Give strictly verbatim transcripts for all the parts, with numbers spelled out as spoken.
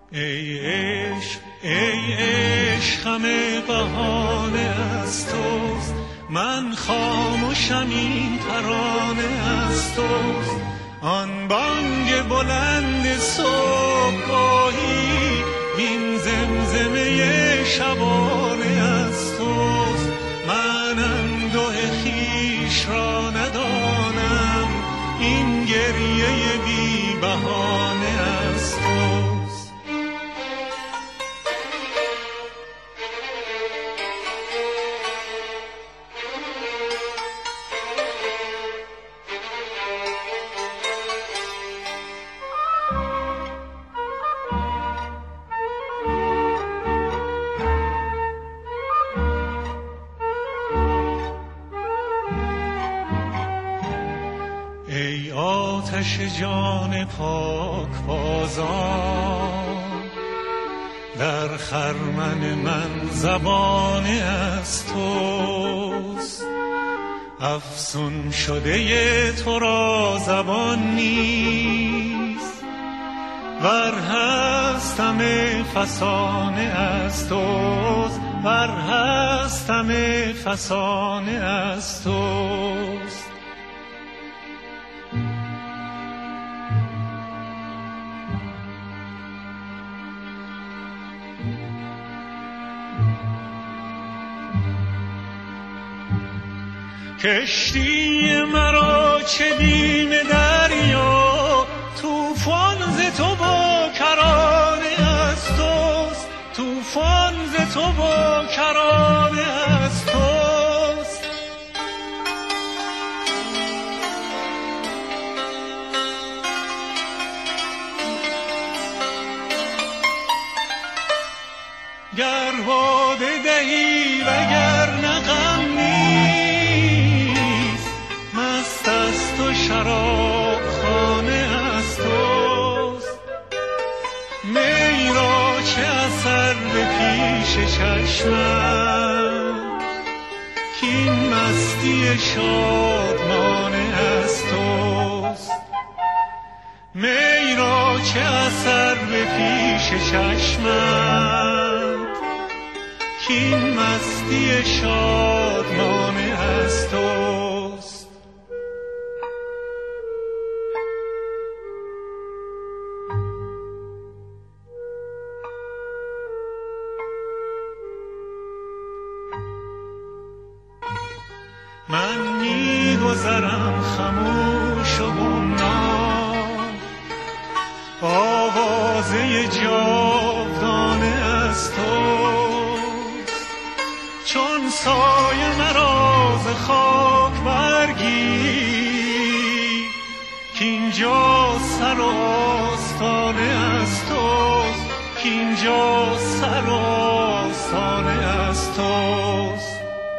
ای عشق ای عشق همه بهانه از توست، من خاموشم این ترانه از توست. آن بانگ بلند صبحگاهی این زمزمه شبانه از توست. من انده خویش را ندانم، این گریه بی بهانه از توست. ای آتش جان پاک بازان، در خرمن من زبانه از توست. افسون شده تو را زبان نیست، ور هستم فسانه از توست، ور هستم فسانه از توست. کشتی مرا چه بیم دریا، طوفان ز تو با کرانه از توست، طوفان ز تو با کرانه از توست. گر باده دهی وگرنه غم نیست، مست از تو شراب خانه از توست. می را چه اثر به پیش چشمم، کین مستی شادمانه از توست. می را چه اثر به پیش چشمم، کین مستی شادمانه از توست. من می گذرم خموش و گمنام، آوازه جاودانه از توست. چون سایه مرا ز خاک برگیر، کینجا سر و آستانه از توست، کینجا سر و آستانه از توست.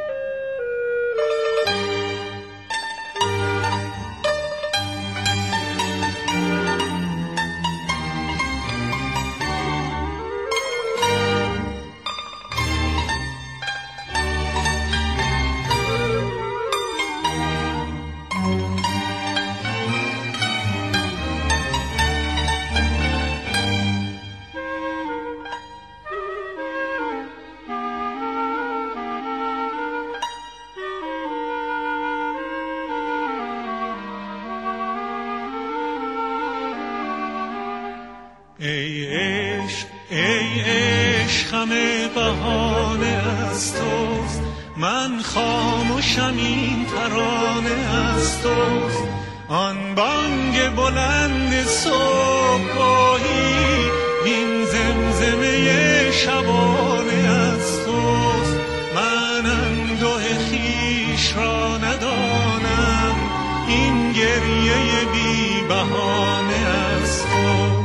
ای عشق ای عشق همه بهانه از توست، من خاموشم این ترانه از توست. آن بانگ بلند صبحگاهی این زمزمه شبانه از توست. من انده خویش را ندانم، این گریه بی بهانه از توست.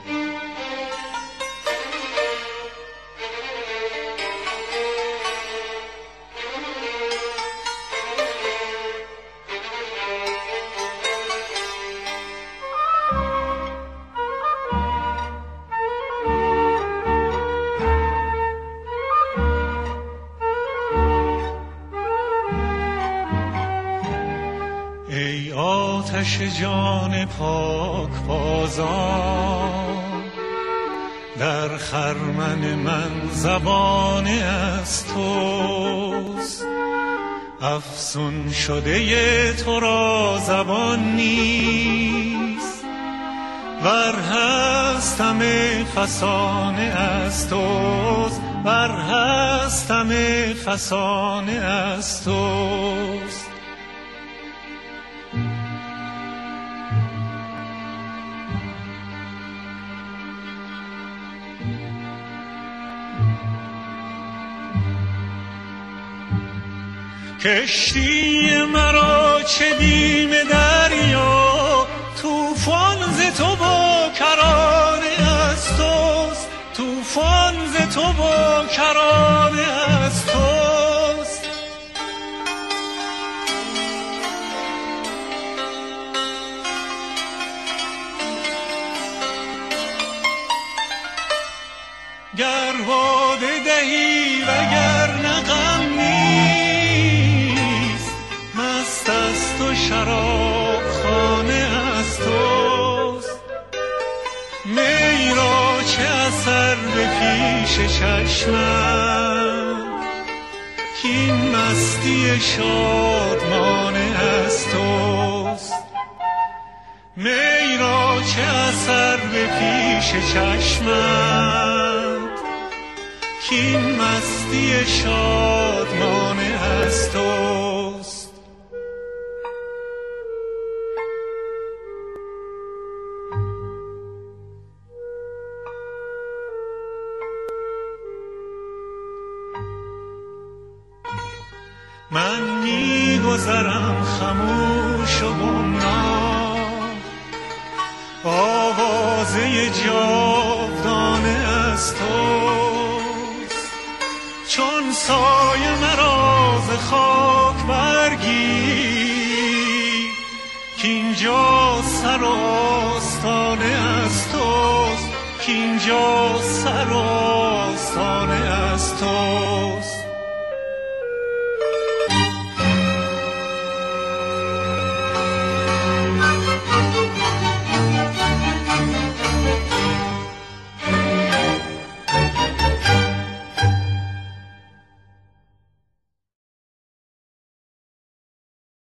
ای آتش جان پاک بازان، در خرمن من زبانه از توست. افسون شده تو را زبان نیست، ور هست همه فسانه از توست، ور هست همه فسانه از توست. کشتی مرا چه بیم دریا، طوفان ز تو با کرانه از توست، طوفان ز تو با کرانه از توست. گر باده دهی وگر نه غم نیست، مست است و شراب خانه از توست. می را چه اثر به پیش چشمم، کین مستی شادمانه از توست. می را چه اثر به پیش چشمم، کین مستی شادمانه از توست. من می گذرم خموش و گمنام، آوازه جاودانه از توست. چون سایه مرا ز خاک برگیر، کینجا سر و آستانه از توست، کینجا سر و